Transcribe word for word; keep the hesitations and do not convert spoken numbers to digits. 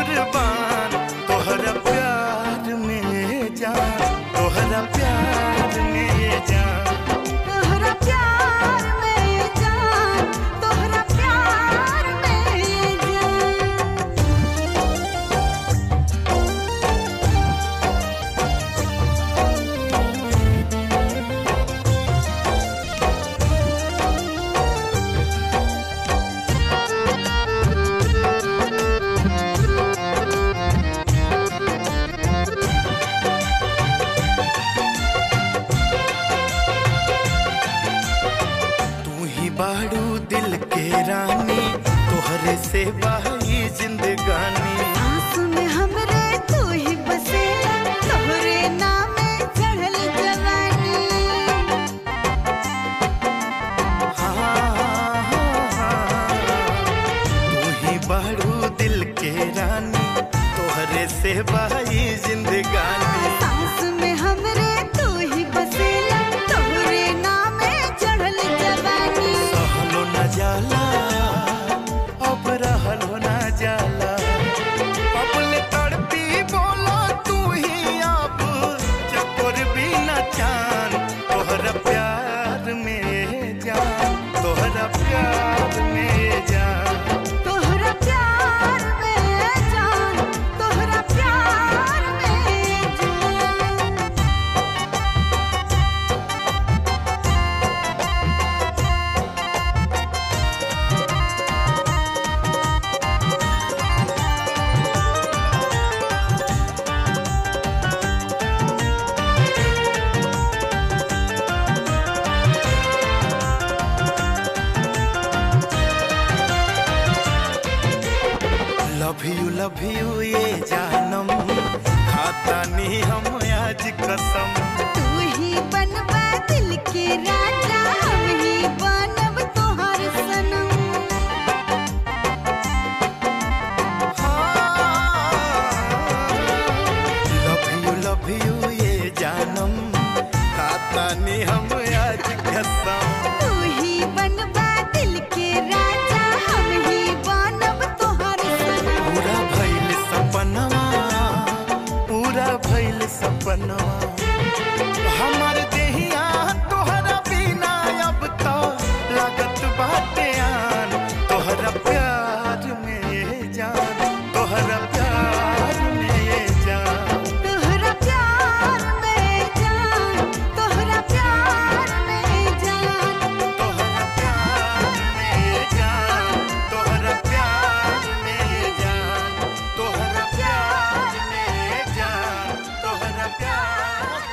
कुर्बान तोहरा प्यार में जान, तोहरा प्यार में जान, तोहरा प्यार में जान, तोहरा प्यार में जान। तू ही बाड़ू दिल के रानी, तोहरे से बाई जिंदगानी। सांस में हमरे तू ही बसेला, तोहरे नामे चढ़ल जवानी। हाँ, तू ही बाड़ू दिल के रानी, तोहरे से बाई जिंदगानी। सांस में हमरे तू ही बसेला, तोहरे नामे चढ़ल जवानी। सहलो न जाला अब रहलो न जाला, अपने तड़पी बोला तू ही अब चकोर भी न चान। तोहरा प्यार में जान, तोहरा प्यार में जान, तोहरा प्यार में जान, तोहरा प्यार में जान। लव यू लव यू ये जानम, खाता नहीं हम आज कसम। तू ही बनवा दिल के राजा, हम ही बनब तोहार सनम। लव यू लव यू ये जानम, खाता नहीं हम आज कसम। तू ही बनवा दिल के राजा, हम ही बनब तोहार सनम। पूरा भइल सपनवा, पूरा भइल सपनवा, हमार देहिया तोहरा बिना अब तो लागत बाटे आन। तोहरा प्यार में जान, तोहरा प्यार में जान, तोहरा प्यार में जान, तोहरा प्यार में जान। तोहरा प्यार में जान, तोहरा प्यार में जान, तोहरा प्यार में जान, तोहरा प्यार